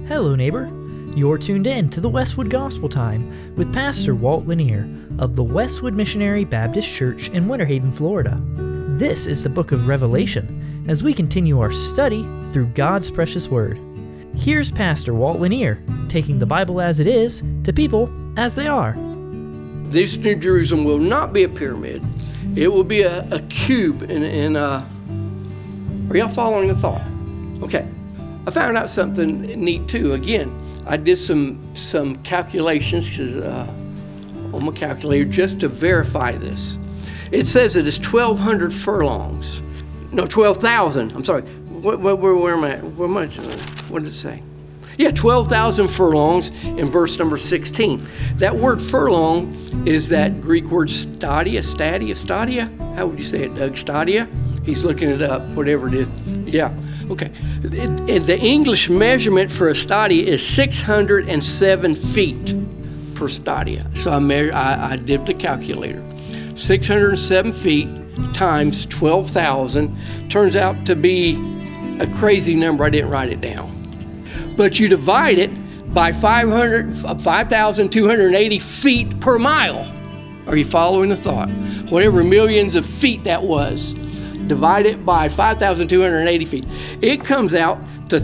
Hello, neighbor. You're tuned in to the Westwood Gospel Time with Pastor Walt Lanier of the Westwood Missionary Baptist Church in Winter Haven, Florida. This is the book of Revelation as we continue our study through God's precious word. Here's Pastor Walt Lanier taking the Bible as it is to people as they are. This New Jerusalem will not be a pyramid. It will be a cube. Are y'all following the thought? Okay. I found out something neat too. Again, I did some calculations on my calculator just to verify this. It says it is 1,200 furlongs. No, 12,000. I'm sorry. Where am I? What did it say? Yeah, 12,000 furlongs in verse number 16. That word furlong is that Greek word stadia. How would you say it, Doug? Stadia? He's looking it up, whatever it is. Yeah, okay. The English measurement for a stadia is 607 feet per stadia. So I did the calculator. 607 feet times 12,000 turns out to be a crazy number. I didn't write it down. But you divide it by 5,280 feet per mile. Are you following the thought? Whatever millions of feet that was, divide it by 5,280 feet. It comes out to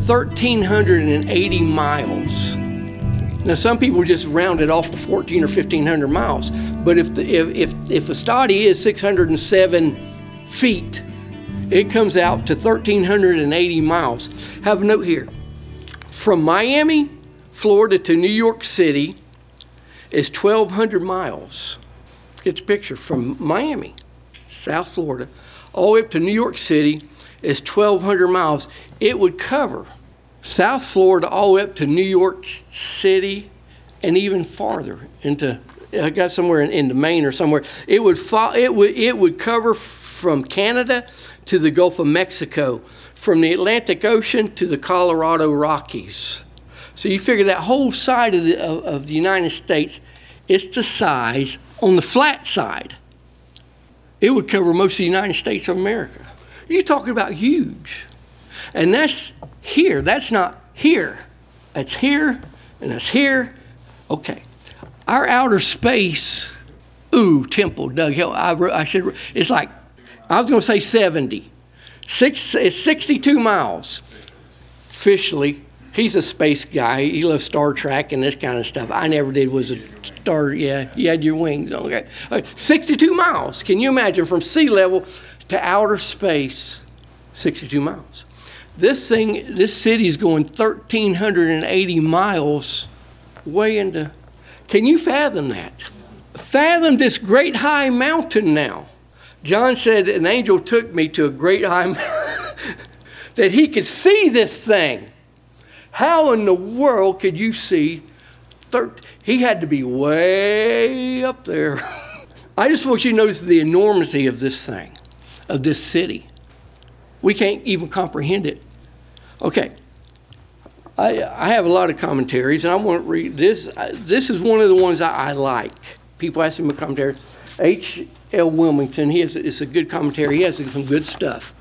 1,380 miles. Now, some people just round it off to 1,400 or 1,500 miles. But if a stadia is 607 feet, it comes out to 1,380 miles. Have a note here. From Miami, Florida to New York City is 1,200 miles. Get the picture. From Miami, South Florida, all the way up to New York City is 1,200 miles. It would cover South Florida all the way up to New York City and even farther into, I got somewhere into Maine or somewhere. It would cover from Canada to the Gulf of Mexico, from the Atlantic Ocean to the Colorado Rockies. So you figure that whole side of the United States, it's the size, on the flat side, it would cover most of the United States of America. You're talking about huge. And that's here. That's not here. That's here, and that's here. Okay. Our outer space, Temple, Doug, it's like, I was going to say 70. It's 62 miles. Officially, he's a space guy. He loves Star Trek and this kind of stuff. I never did. Was a star. Yeah, you had your wings. Okay. 62 miles. Can you imagine from sea level to outer space? 62 miles. This city is going 1,380 miles way into. Can you fathom that? Fathom this great high mountain now. John said an angel took me to a great high mountain that he could see this thing. How in the world could you see? He had to be way up there. I just want you to notice the enormity of this thing, of this city. We can't even comprehend it. Okay. I have a lot of commentaries, and I want to read this. This is one of the ones I like. People ask me my commentary. H.L. Wilmington, it's a good commentary. He has some good stuff.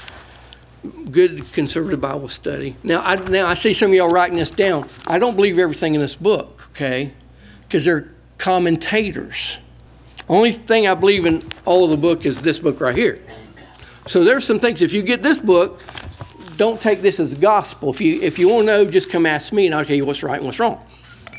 Good conservative Bible study. Now I see some of y'all writing this down. I don't believe everything in this book, okay? Because they're commentators. Only thing I believe in all of the book is this book right here. So there's some things, if you get this book, don't take this as gospel. If you want to know, just come ask me and I'll tell you what's right and what's wrong.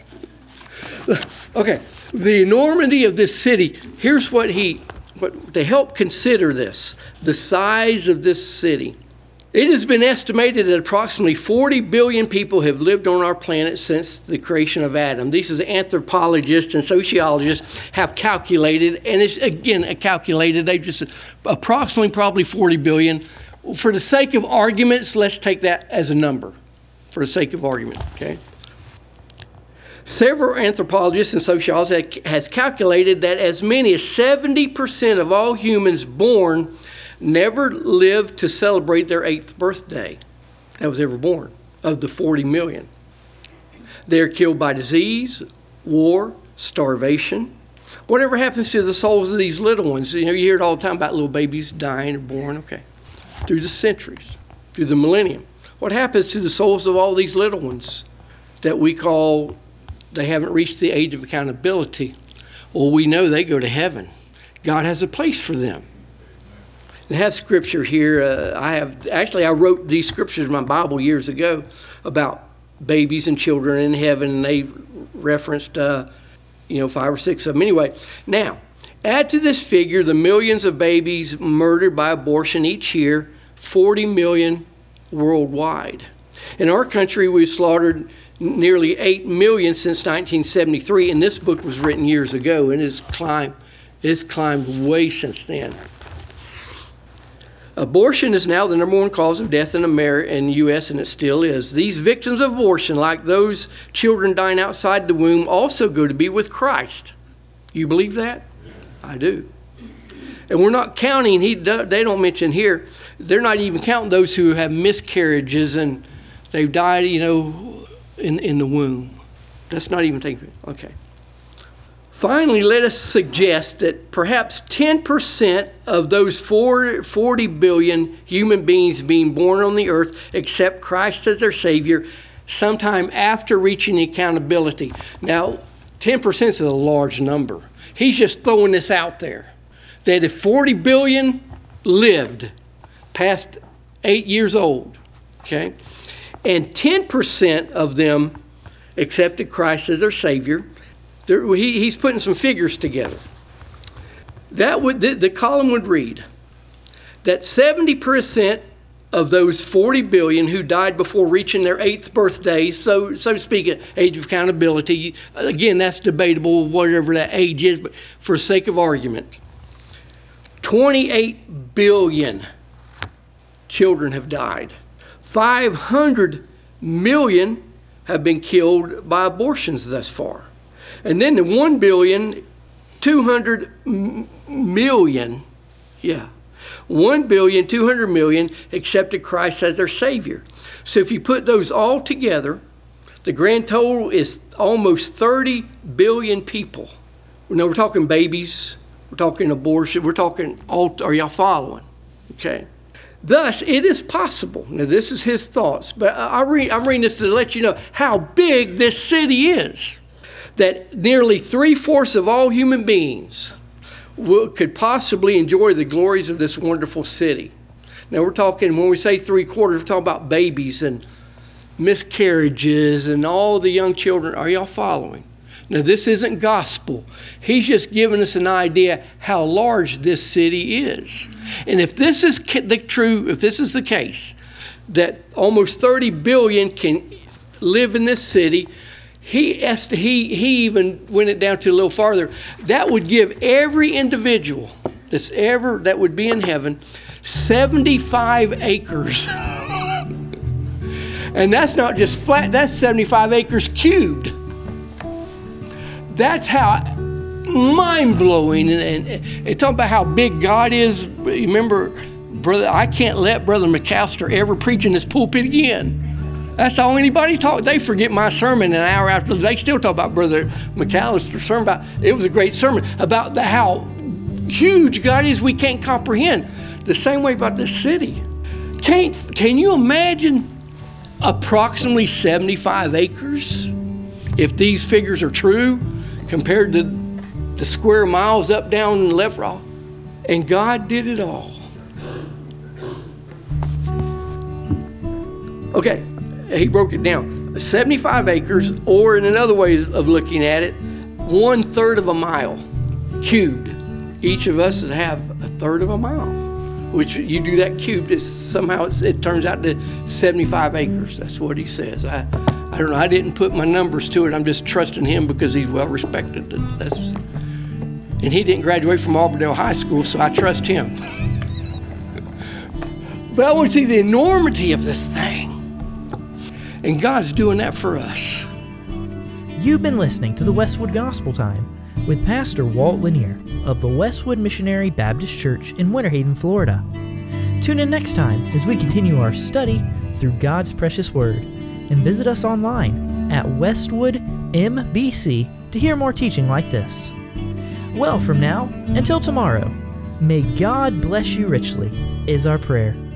Okay, the enormity of this city, here's what to help consider this, the size of this city. It has been estimated that approximately 40 billion people have lived on our planet since the creation of Adam. These anthropologists and sociologists have calculated, and it's again calculated, they just approximately probably 40 billion. For the sake of arguments, let's take that as a number, for the sake of argument, okay? Several anthropologists and sociologists has calculated that as many as 70% of all humans born never lived to celebrate their 8th birthday that was ever born, of the 40 million. They're killed by disease, war, starvation. Whatever happens to the souls of these little ones? You hear it all the time about little babies dying or born, okay, through the centuries, through the millennium. What happens to the souls of all these little ones? that we call, they haven't reached the age of accountability. Well, we know they go to heaven. God has a place for them. I have scripture here. I wrote these scriptures in my Bible years ago about babies and children in heaven, and they referenced, 5 or 6 of them. Anyway, now, add to this figure the millions of babies murdered by abortion each year, 40 million worldwide. In our country, we've slaughtered nearly 8 million since 1973, and this book was written years ago, and it's climbed way since then. Abortion is now the number one cause of death in America and the U.S., and it still is. These victims of abortion, like those children dying outside the womb, also go to be with Christ. You believe that? I do. And we're not counting, they don't mention here, they're not even counting those who have miscarriages and they've died, in the womb. That's not even taken. Okay. Finally, let us suggest that perhaps 10% of those 40 billion human beings being born on the earth accept Christ as their Savior sometime after reaching accountability. Now, 10% is a large number. He's just throwing this out there, that if 40 billion lived past 8 years old, okay, and 10% of them accepted Christ as their Savior, he's putting some figures together. The column would read that 70% of those 40 billion who died before reaching their 8th birthday, so to speak, age of accountability, again, that's debatable, whatever that age is, but for sake of argument, 28 billion children have died. 500 million have been killed by abortions thus far. And then the 1 billion, 200 million, 1 billion, 200 million accepted Christ as their Savior. So if you put those all together, the grand total is almost 30 billion people. Now we're talking babies, we're talking abortion, we're talking all, are y'all following? Okay. Thus, it is possible. Now, this is his thoughts, but I'm reading this to let you know how big this city is. That nearly 3/4 of all human beings could possibly enjoy the glories of this wonderful city. Now, we're talking, when we say 3/4, we're talking about babies and miscarriages and all the young children. Are y'all following? Now, this isn't gospel. He's just giving us an idea how large this city is. And if this is if this is the case, that almost 30 billion can live in this city, he even went it down to a little farther. That would give every individual that would be in heaven 75 acres. And that's not just flat, that's 75 acres cubed. That's how mind-blowing, and talk about how big God is. Remember, brother, I can't let Brother McAllister ever preach in this pulpit again. That's all anybody talk. They forget my sermon an hour after. They still talk about Brother McAllister's sermon. It was a great sermon about how huge God is. We can't comprehend. The same way about this city. Can you imagine approximately 75 acres? If these figures are true, compared to the square miles up, down, and left, right. And God did it all. Okay, he broke it down. 75 acres, or in another way of looking at it, 1/3 of a mile cubed. Each of us have 1/3 of a mile, which you do that cubed, it turns out to 75 acres. That's what he says. I don't know. I didn't put my numbers to it. I'm just trusting him because he's well respected. And he didn't graduate from Auburndale High School, so I trust him. But I want to see the enormity of this thing. And God's doing that for us. You've been listening to the Westwood Gospel Time with Pastor Walt Lanier of the Westwood Missionary Baptist Church in Winter Haven, Florida. Tune in next time as we continue our study through God's precious Word. And visit us online at Westwood MBC to hear more teaching like this. Well, from now until tomorrow, may God bless you richly, is our prayer.